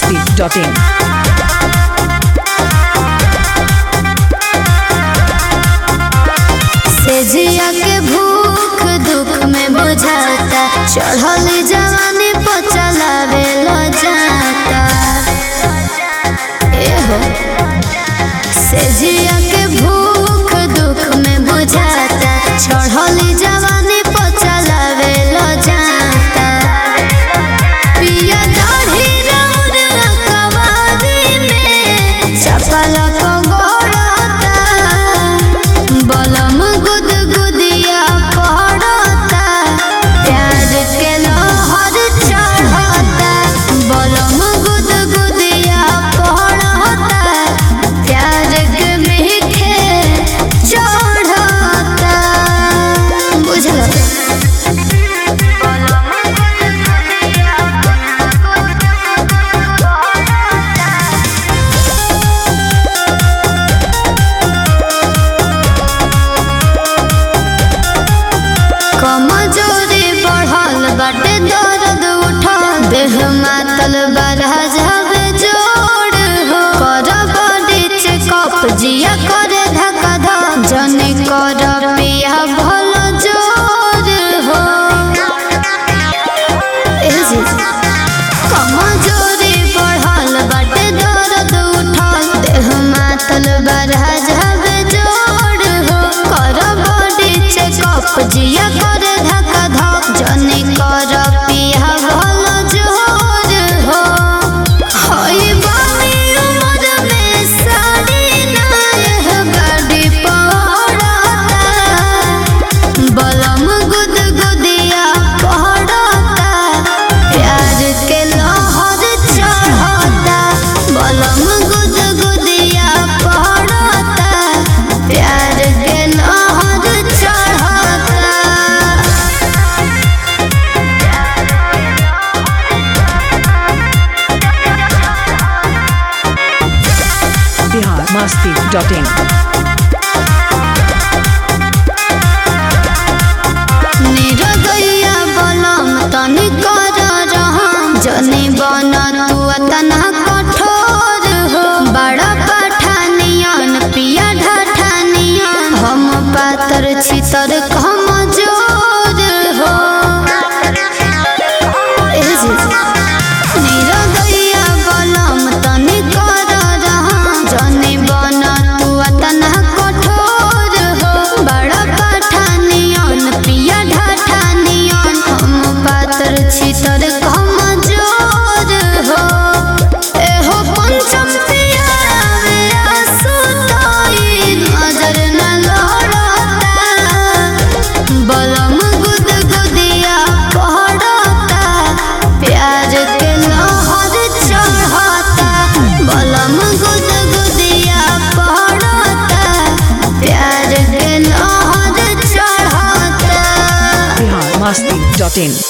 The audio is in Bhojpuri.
biharmasti.in सेजिया के भूख दुख में बुझाता चढ़ल जवानी पर चलावे लो जाता एहो सेजिया के भूख दुख में बुझाता चढ़ल जवानी पर चलावे लो जाता पिया दाढ़ी रौद कवादी में चपल को गोड़ता बलम गुदगुदिया पड़ता प्यार के लहर चढ़ता बलम गुदगुदिया पड़ता प्यार के मीठे चढ़ता बुझल कमजोरी बढ़ल बाटे दर्द उठल देह मातल बरहा जावे जोड़ हो कर बॉडी चेकअप जिया करे धक्का धक जने कर पिया भल जोर हो कमजोरी बढ़ल बाटे दर्द उठल देह मातल बरहा जावे जोड़ हो कर बॉडी चेकअप जिया करे धक्का धक जने कर पिया भल जोर हो होई बानी उमर में साड़ी नायह गाड़ी पड़ता बलम गुदगुदिया पड़ता प्यार के लहर चढ़ता बलम गुदगुदिया पड़ता प्यार के लहर चढ़ता biharmasti.in निरगैया बलम तनी कर रहम जनी बन तू तना कठोर हो बड़ा पठानियन पिया ढठानियन हम पातर छितर कमजोर हो निरगैया बलम तनी कर रहम जनी बन तू तना कठोर हो बड़ा पठानियन पिया ढठानियन हम पातर छितर कमजोर हो एहो पंचम पिया रे आसुतोई नजर न लड़ता बलम गुदगुदिया पड़ता प्यार के लहर चढ़ता बलम गुदगुदिया पड़ता प्यार के लहर चढ़ता biharmasti.in